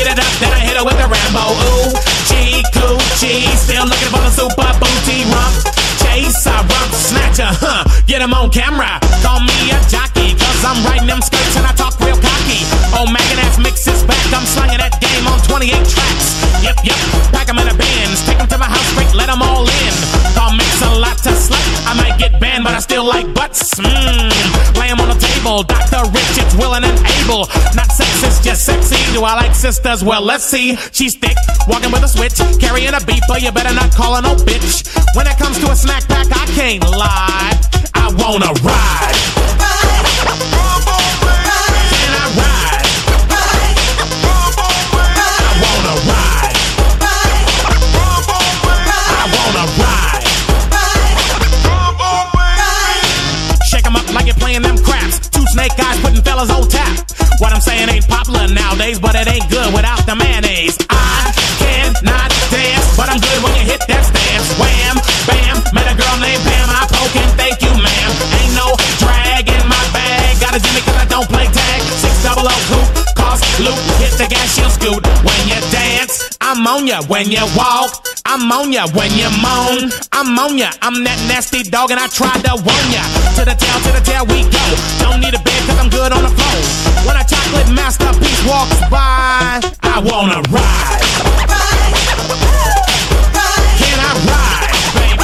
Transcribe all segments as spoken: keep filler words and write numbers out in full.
get it up, then I hit her with the Rambo. Ooh, gee, coochie, still looking for the super booty rump chaser, rump snatcher, huh? Get him on camera, call me a jockey, cause I'm riding them skirts and I talk real cocky. Oh, Megan ass mixes back, I'm slinging that game on twenty-eight tracks. Yep, yep, pack them in a Benz, take them to my house, break, let them all in. Call mix a lot to slut, I might get banned, but I still like butts. Mmm, lay them on the table, Doctor Richards, willing and able. Not sexist, just sexy. Do I like sisters? Well, let's see. She's thick, walking with a switch, carrying a beeper, you better not call her no bitch. When it comes to a snack pack, I can't lie, I wanna ride. Can I ride? I wanna ride. I wanna ride. Shake 'em up like you're playing them craps. Two snake eyes putting fellas on tap. What I'm saying ain't popular nowadays, but it ain't good without the mayonnaise. I cannot dance, but I'm good when you hit that stance. Wham, bam, met a girl named Pam. I poke and thank you, ma'am. Ain't no drag in my bag. Got a Jimmy cause I don't play tag. Six double O coupe, cost loop. Hit the gas, she'll scoot. When you dance, I'm on ya. When you walk, I'm on ya. When you moan, I'm on ya. I'm that nasty dog and I tried to warn ya. To the tail, to the tail we go. Don't need a bed cause I'm good on the floor. When a chocolate masterpiece walks by, I wanna ride. Can I ride, baby?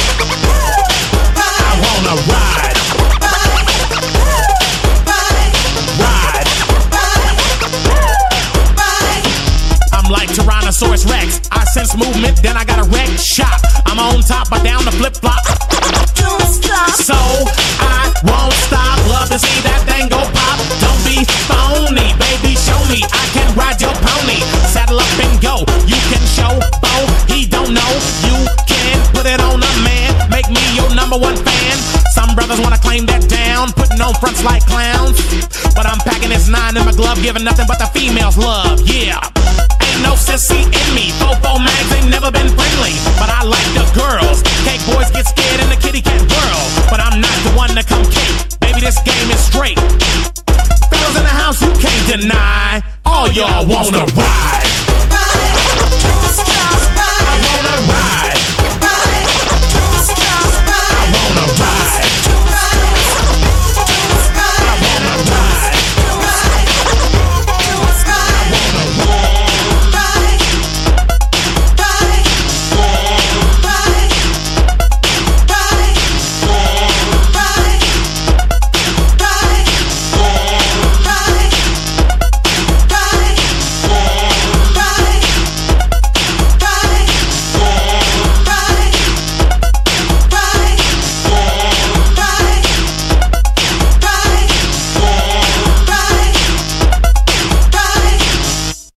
I wanna ride. Ride. I'm like Tyrannosaurus Rex. I sense movement, then I got a wreck shop. I'm on top, but down the flip flop. Don't stop. So I won't stop. Love to see that thing go pop. Don't be phony, baby. Show me I can ride your pony. Saddle up and go. You can show Bo. He don't know. You can put it on a man. Make me your number one fan. Some brothers wanna claim that down, putting on fronts like clowns. But I'm packing this nine in my glove, giving nothing but the females love. Yeah. Ain't no sissy in me. Fofo mags ain't never been friendly, but I like the girls. Cake boys get scared in the kitty cat world, but I'm not the one to come cake. Baby, this game is straight. Fellas in the house, you can't deny. All y'all wanna ride.